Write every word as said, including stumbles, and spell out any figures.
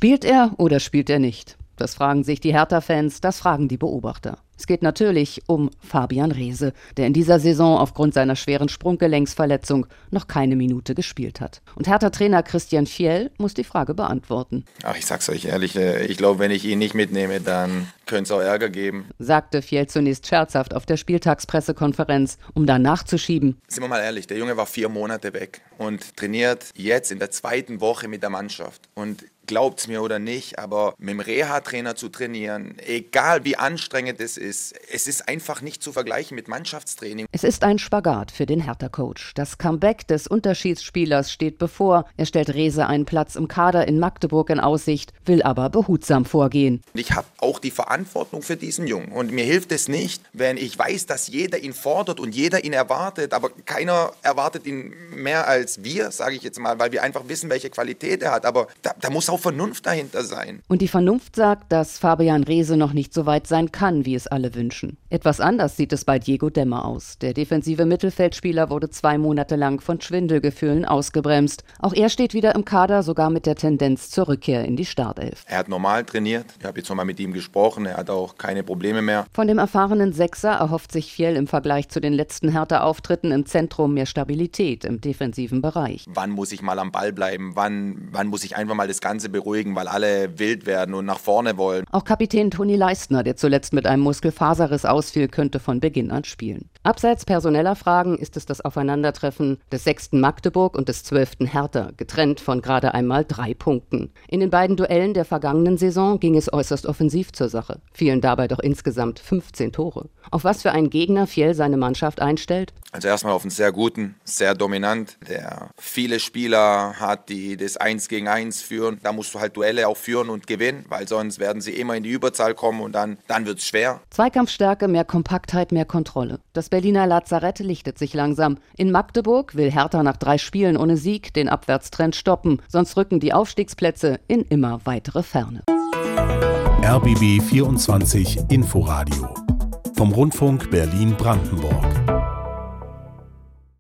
Spielt er oder spielt er nicht? Das fragen sich die Hertha-Fans, das fragen die Beobachter. Es geht natürlich um Fabian Reese, der in dieser Saison aufgrund seiner schweren Sprunggelenksverletzung noch keine Minute gespielt hat. Und Hertha-Trainer Christian Fjell muss die Frage beantworten. Ach, ich sag's euch ehrlich, ich glaube, wenn ich ihn nicht mitnehme, dann könnte es auch Ärger geben, sagte Fjell zunächst scherzhaft auf der Spieltagspressekonferenz, um dann nachzuschieben. Sind wir mal ehrlich, der Junge war vier Monate weg und trainiert jetzt in der zweiten Woche mit der Mannschaft. Und glaubt's mir oder nicht, aber mit dem Reha-Trainer zu trainieren, egal wie anstrengend es ist, es ist einfach nicht zu vergleichen mit Mannschaftstraining. Es ist ein Spagat für den Hertha-Coach. Das Comeback des Unterschiedsspielers steht bevor. Er stellt Reese einen Platz im Kader in Magdeburg in Aussicht, will aber behutsam vorgehen. Ich habe auch die Verantwortung für diesen Jungen und mir hilft es nicht, wenn ich weiß, dass jeder ihn fordert und jeder ihn erwartet, aber keiner erwartet ihn mehr als wir, sage ich jetzt mal, weil wir einfach wissen, welche Qualität er hat, aber da, da muss auch Vernunft dahinter sein. Und die Vernunft sagt, dass Fabian Reese noch nicht so weit sein kann, wie es alle wünschen. Etwas anders sieht es bei Diego Demmer aus. Der defensive Mittelfeldspieler wurde zwei Monate lang von Schwindelgefühlen ausgebremst. Auch er steht wieder im Kader, sogar mit der Tendenz zur Rückkehr in die Startelf. Er hat normal trainiert. Ich habe jetzt nochmal mit ihm gesprochen. Er hat auch keine Probleme mehr. Von dem erfahrenen Sechser erhofft sich Fjell im Vergleich zu den letzten Hertha-Auftritten im Zentrum mehr Stabilität im defensiven Bereich. Wann muss ich mal am Ball bleiben? Wann, wann muss ich einfach mal das Ganze beruhigen, weil alle wild werden und nach vorne wollen? Auch Kapitän Toni Leistner, der zuletzt mit einem Muskelfaserriss ausfiel, könnte von Beginn an spielen. Abseits personeller Fragen ist es das Aufeinandertreffen des sechsten Magdeburg und des zwölften Hertha, getrennt von gerade einmal drei Punkten. In den beiden Duellen der vergangenen Saison ging es äußerst offensiv zur Sache, fielen dabei doch insgesamt fünfzehn Tore. Auf was für einen Gegner Fjell seine Mannschaft einstellt? Also erstmal auf einen sehr guten, sehr dominant, der viele Spieler hat, die das Eins gegen Eins führen. Da musst du halt Duelle auch führen und gewinnen, weil sonst werden sie immer in die Überzahl kommen und dann, dann wird es schwer. Zweikampfstärke, mehr Kompaktheit, mehr Kontrolle. Das Berliner Lazarett lichtet sich langsam. In Magdeburg will Hertha nach drei Spielen ohne Sieg den Abwärtstrend stoppen, sonst rücken die Aufstiegsplätze in immer weitere Ferne. R B B vierundzwanzig Inforadio vom Rundfunk Berlin-Brandenburg.